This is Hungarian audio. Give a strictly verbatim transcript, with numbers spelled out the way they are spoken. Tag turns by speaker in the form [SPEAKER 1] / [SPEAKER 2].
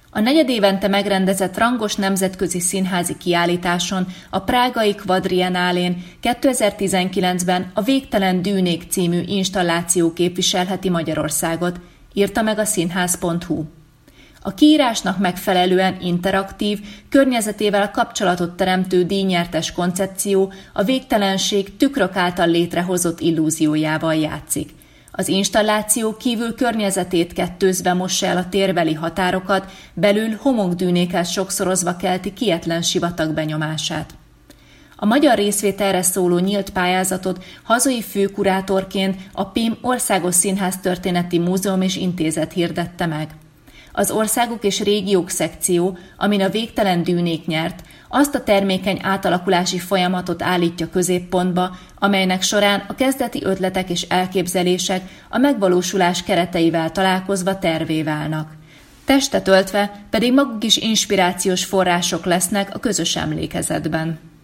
[SPEAKER 1] A negyedévente megrendezett rangos nemzetközi színházi kiállításon, a prágai Quadriennálén kétezer-tizenkilencben a Végtelen dűnék című installáció képviselheti Magyarországot, írta meg a színház pont hu. A kiírásnak megfelelően interaktív, környezetével kapcsolatot teremtő díjnyertes koncepció a végtelenség tükrök által létrehozott illúziójával játszik. Az installáció kívül környezetét kettőzve mossa el a térbeli határokat, belül homokdűnékhez sokszorozva kelti kietlen sivatag benyomását. A magyar részvételre szóló nyílt pályázatot hazai főkurátorként a pé i em Országos Színháztörténeti Múzeum és Intézet hirdette meg. Az Országok és Régiók szekció, amin a Végtelen dűnék nyert, azt a termékeny átalakulási folyamatot állítja középpontba, amelynek során a kezdeti ötletek és elképzelések a megvalósulás kereteivel találkozva tervé válnak. Testet öltve pedig maguk is inspirációs források lesznek a közös emlékezetben.